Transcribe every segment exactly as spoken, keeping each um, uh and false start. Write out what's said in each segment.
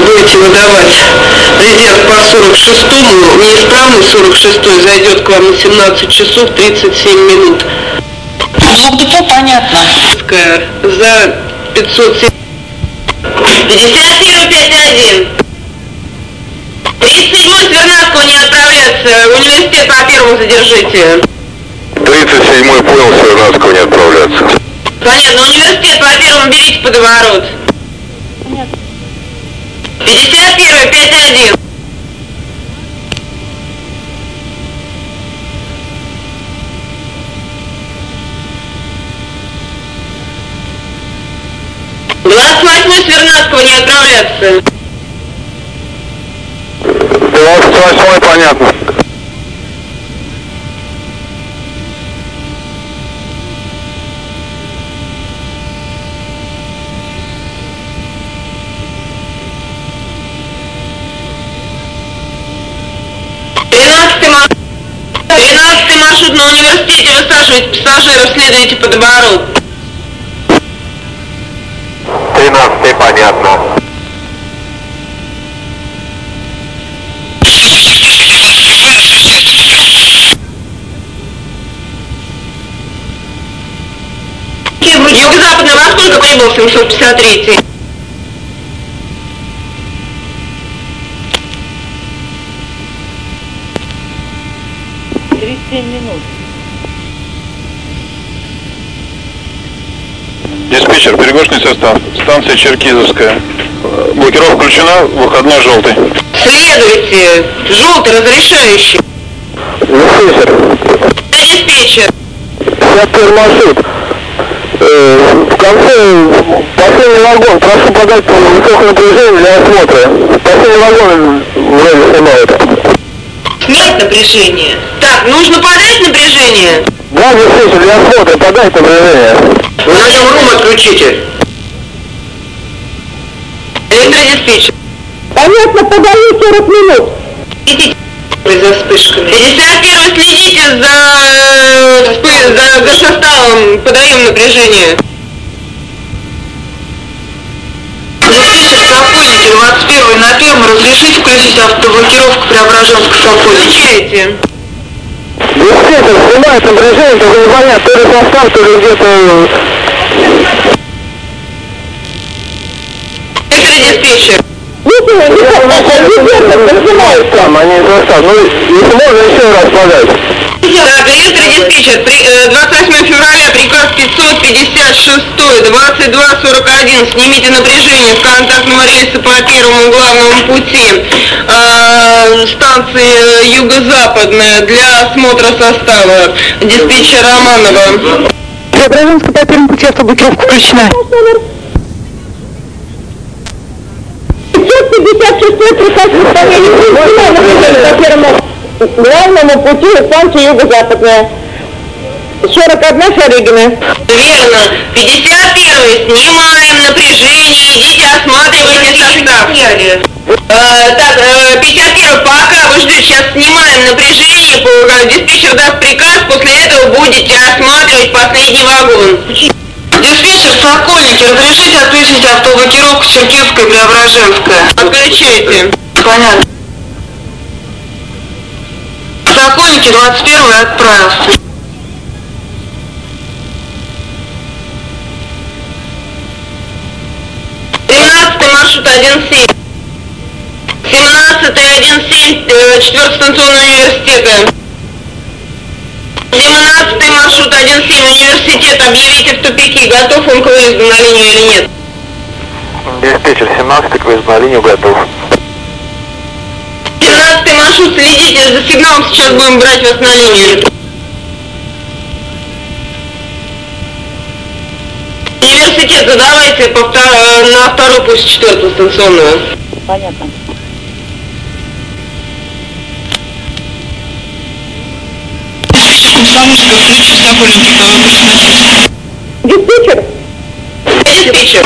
будете выдавать резерв по сорок шестому, неисправный сорок шестой зайдет к вам на семнадцать часов тридцать семь минут. Звук депо понятно. За пятьсот семь. пятьдесят первый пятьдесят один. тридцать седьмой Свернадского не отправляться. Университет по первому задержите. тридцать седьмой понял, Свернадского не отправляться. Понятно. Университет по первому берите под ворот. пятьдесят первый пятьдесят один. двадцать восьмой Свернадского не отправляться. двадцать восьмой понятно. тринадцатый маршрут на университете, высаживайте пассажиров, следуйте под оборот. тринадцатый понятно. Юго-западный во сколько прибыл семьсот пятьдесят третий? тридцать семь минут. Диспетчер, перегрузочный состав. Станция Черкизовская. Блокировка включена, выходной желтый. Следуйте. Желтый разрешающий. Диспетчер. Диспетчер. пятьдесят первый маршрут. Э, в конце последний вагон. Прошу подать высокое напряжение для осмотра. Последний вагон вроде снимает. Нет напряжения. Так, нужно подать напряжение? Да, диспетчер, для осмотра подать напряжение. Вы на нем рум отключите. Электродиспетчер. Понятно, подаю сорок минут. Идите За вспышками. пятьдесят первый следите за, вспы- за горсоставом. Подаем напряжение. Диспетчер Сокольники, двадцать первый на первом, разрешите включить автоблокировку Преображенск-Сокольники. Включайте. Диспетчер снимает напряжение, только непонятно, то ли состав, то ли где-то... Электродиспетчер. Там, они состав. Ну, если можно, еще раз подать. Так, электродиспетчер. При, э, двадцать восьмого февраля, приказ пятьсот пятьдесят шесть, двадцать два сорок один. Снимите напряжение с контактного рельса по первому главному пути э, станции Юго-Западная для осмотра состава. Диспетчер Романова. Преображенская по первому пути автоблокировка включена. пятьсот пятьдесят шестой приказ в исполнении напряжения по первому главному пути станции Юго-Западная. сорок одна Шарыгина. Верно. пятьдесят первый. Снимаем напряжение. Идите осматривайте состав. Э, так, э, пятьдесят первый. Пока вы ждете, сейчас снимаем напряжение. По- Диспетчер даст приказ. После этого будете осматривать последний вагон. Диспетчер Сокольники, разрешите отключить автоблокировку Черкизская и Преображенская. Отключайте. Понятно. Сокольники, двадцать первый отправился. тринадцатый маршрут один семь. семнадцатый один семь, четвёртый станционный университета. семнадцатый маршрут один семь, университет, объявите в тупике, готов он к выезду на линию или нет. Диспетчер, семнадцатый к выезду на линию готов. семнадцатый маршрут, следите за сигналом, сейчас будем брать вас на линию. Университет задавайте по втор- на вторую, пусть четвертую станционную. Понятно. Комсомольская, включи Сокольники, кто выпустит на честь. Диспетчер. Диспетчер.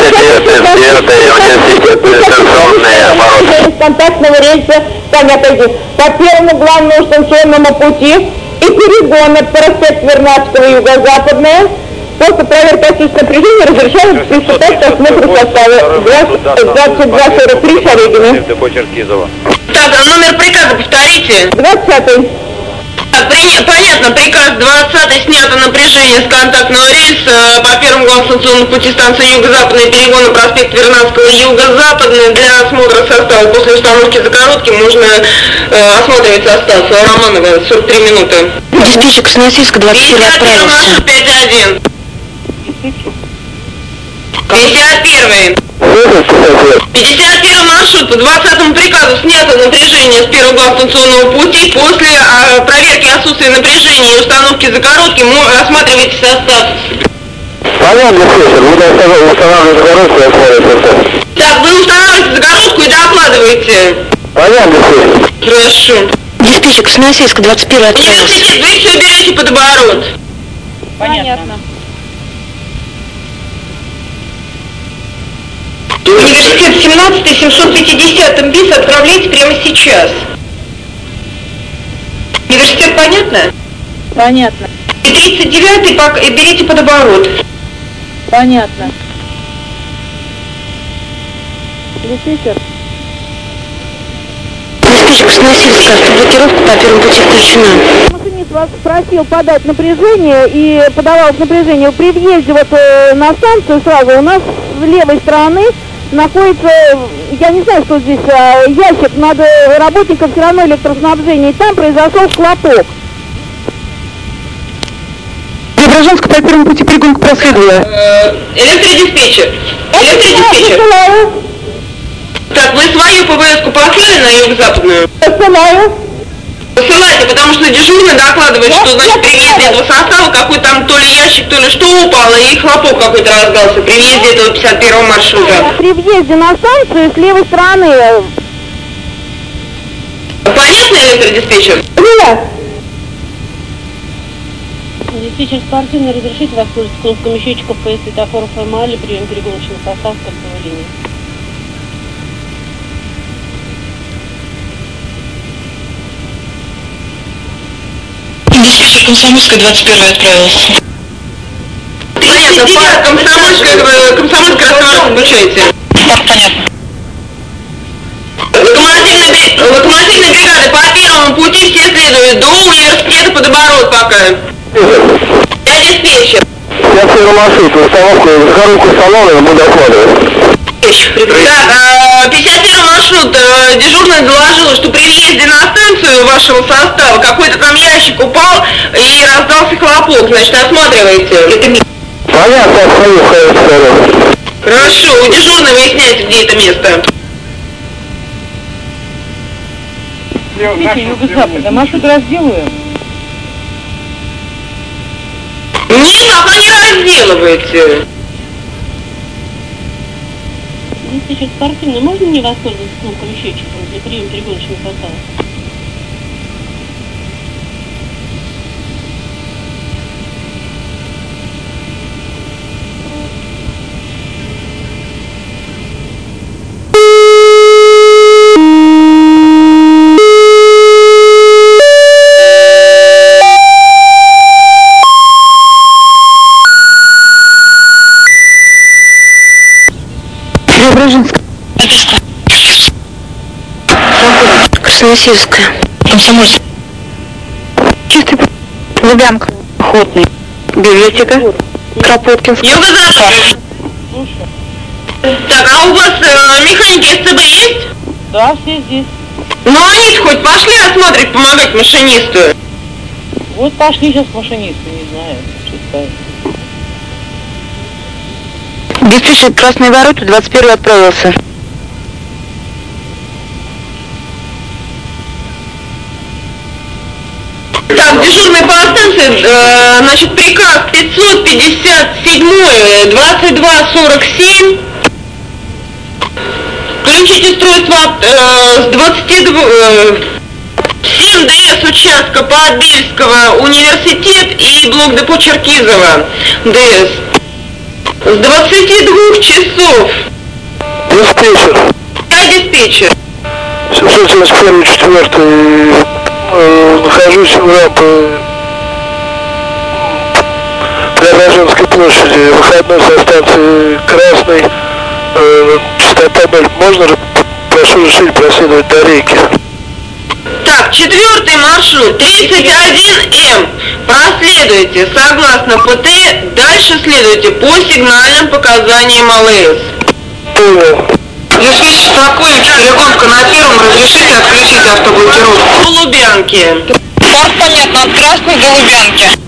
Из контактного рельса, Таня, отойди, по первому главному станционному пути и перегон от проспекта Вернадского Юго-Западная После проверки отсутствия напряжения разрешают приступать к осмотру состава. двадцать два сорок три Шарыгина. Так, а номер приказа повторите. двадцатый. Так, при- понятно, приказ двадцатый, снято напряжение с контактного рельса по первому главному станционному пути станции Юго-Западный, перегон на проспект Вернадского, Юго-Западный. Для осмотра состава после установки загородки можно э, осматривать состав. Романова, сорок три минуты. Диспетчер Красноярска двадцать четыре пятьдесят первый отправился. маршрут пять один. пятьдесят первый. пятьдесят первый маршрут по двадцатому приказу снято напряжение с первого глава станционного пути. После а, проверки отсутствия напряжения и установки загородки осматривайте состав. Понятно, диспетчер, буду устанавливать загородку и осмотреть состав. Так, вы устанавливаете загородку и докладываете. Понятно, диспетчер. Хорошо. Диспетчер Красноярска двадцать первый отправился. Университет, вы все берете под оборот. Понятно. Университет семнадцатый, семьсот пятьдесят бис отправляйте прямо сейчас. Университет понятно? Понятно. И тридцать девятый пок- берите под оборот. Понятно. Диспетчер. Диспетчер Красноярска, блокировка по первому пути включена. Машинист вас просил подать напряжение и подавалось напряжение. При въезде вот э, на станцию сразу у нас с левой стороны находится, я не знаю, что здесь, а, ящик над э, работником все равно электроснабжения. И там произошел хлопок. Преображенска по первому пути перегон к проследовала. Э, Электродиспетчер. Электродиспетчер. Посылаю. Так, вы свою ПВС-ку послали на юго-западную? Посылаю. Посылайте, потому что дежурный докладывает, что, значит, при въезде этого состава какой-то там то ли ящик, то ли что упало, и хлопок какой-то раздался при въезде этого пятьдесят первого маршрута. При въезде на станцию с левой стороны. Понятно, электродиспетчер? Поняла. Диспетчер спортивный, разрешите воспользоваться кнопками счетчиков ПС светофоров формали, прием перегоночных составов кольцевой линии. Диспетчер Комсомольская двадцать первый отправился. Понятно, парк Комсомольская, Комсомольская разговор включайте. Понятно. Локомотивная, бри- локомотивная бригада по первому пути все следуют до университета под оборот пока. Я диспетчер. Я первый маршрут, установку, загородку установлена, буду осматривать. Так, а, пятьдесят первый маршрут, э, дежурная доложила, что при въезде на станцию вашего состава какой-то там ящик упал и раздался хлопок, значит, осматривайте. Это Понятно, остановил, второй. Хорошо, у дежурной выясняйте, где это место. Видите, юго-запада. Маршрут разделываем. Нет, пока не разделывайте. Диспетчер спортивный, можно мне воспользоваться кнопками счетчиков для приема перегоночных составов? Преображенска. Красноярская. Комсомольская. Чистый путь. Лубянка. Охотный. Библиотека. Кропоткинск. Юго-запад. Так, а у вас э, механики СЦБ есть? Да, все здесь. Ну они хоть пошли осмотреть, помогать машинисту. Вот пошли сейчас машинисты, не знаю, что сказать. Диспетчер Красные ворота двадцать первый отправился. Так, дежурный по станции, э, значит, приказ пятьсот пятьдесят семь, двадцать два сорок семь. Включить устройство э, с двадцати двух, э, семь ДС участка Подбельского университет и блок депо Черкизова ДС. С двадцати двух часов. Диспетчер. Я диспетчер. семьсот семьдесят первый, четвертый. Э, нахожусь в рампе. При Преображенской площади, выходной со станции Красной, э, частота ноль. Можно, прошу решить проследовать до рейки. Так, четвертый маршрут, тридцать один М. Проследуйте согласно ПТ, дальше следуйте по сигнальным показаниям АЛС. Понял. Диспетчер Сокольнич, перегонка на первом, разрешите отключить автоблокировку? По Лубянке. Так, понятно, от Красной до Лубянки.